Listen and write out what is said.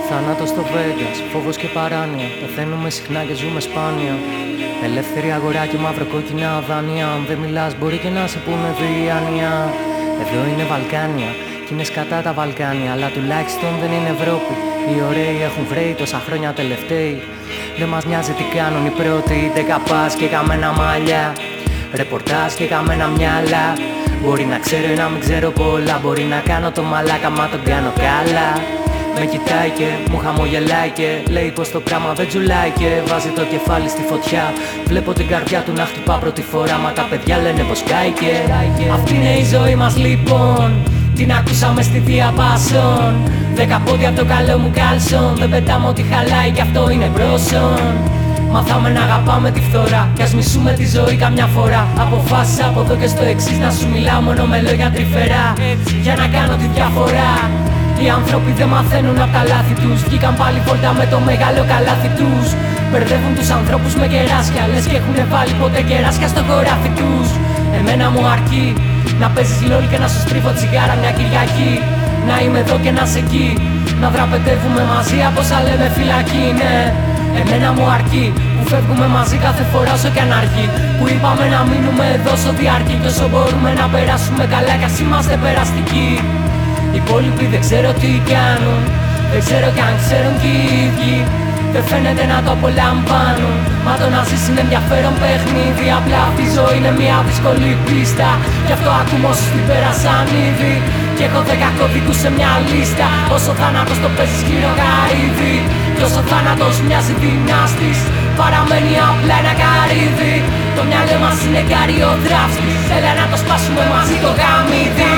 Θάνατος στο Βέγκας, φόβος και παράνοια. Πεθαίνουμε συχνά και ζούμε σπάνια. Ελεύθερη αγορά και μαυροκόκκινα δάνεια. Αν δεν μιλάς μπορεί και να σε πούνε διάνοια. Εδώ είναι Βαλκάνια κι είναι σκατά τα Βαλκάνια. Αλλά τουλάχιστον δεν είναι Ευρώπη. Οι ωραίοι έχουν βρει τόσα χρόνια τελευταίοι. Δεν μας νοιάζει τι κάνουν οι πρώτοι. Δεκαπάς και καμένα μαλλιά. Ρεπορτάζ και καμένα μυαλά. Μπορεί να ξέρω ή να μην ξέρω πολλά. Μπορεί να κάνω το μαλάκα μα τον κάνω καλά. Με κοιτάει και μου χαμογελάει και λέει πως το πράγμα δεν τζουλάει και βάζει το κεφάλι στη φωτιά. Βλέπω την καρδιά του να χτυπά πρώτη φορά. Μα τα παιδιά λένε πως κάηκε. Αυτή είναι η ζωή μας λοιπόν. Την ακούσαμε στη διαπάσον. 10 πόδια από το καλό μου κάλσον. Δεν πετάμε ότι χαλάει κι αυτό είναι πρόσον. Μάθαμε να αγαπάμε τη φθορά κι ας μισούμε τη ζωή καμιά φορά. Αποφάσισα από εδώ και στο εξής να σου μιλάω μόνο με λόγια τρυφερά. Για να κάνω τη διαφορά. Οι άνθρωποι δεν μαθαίνουν απ' τα λάθη τους. Βγήκαν πάλι βόλτα με το μεγάλο καλάθι τους. Μπερδεύουν τους ανθρώπους με κεράσια. Λες και έχουνε βάλει ποτέ κεράσια στο χωράφι τους. Εμένα μου αρκεί να παίζεις λόλ και να σου στρίβω τσιγάρα μια Κυριακή. Να είμαι εδώ και να σε εκεί. Να δραπετεύουμε μαζί από όσα λέμε φυλακή, ναι. Εμένα μου αρκεί που φεύγουμε μαζί κάθε φορά όσο κι αν αργεί. Που είπαμε να μείνουμε εδώ όσο διαρκεί. Και όσο μπορούμε να περάσουμε καλά κι ας είμαστε περαστικοί. Οι υπόλοιποι δεν ξέρω τι κάνουν. Δεν ξέρω κι αν ξέρουν κι οι ίδιοι. Δεν φαίνεται να το απολαμβάνουν. Μα το να ζεις είναι ενδιαφέρον παιχνίδι. Απλά αυτή η ζωή είναι μια δύσκολη πίστα. Γι' αυτό ακούμε όσους την πέρασαν ήδη. Κι έχω 10 κωδικούς σε μια λίστα. Όσο θάνατος το παίζεις γύρω γαρίδι. Κι όσο θάνατος μοιάζει δυνάστης, παραμένει απλά ένα καρύδι. Το μυαλό μας είναι καριοδράφτης. Έλα να το σπάσουμε μαζί το γαμίδι.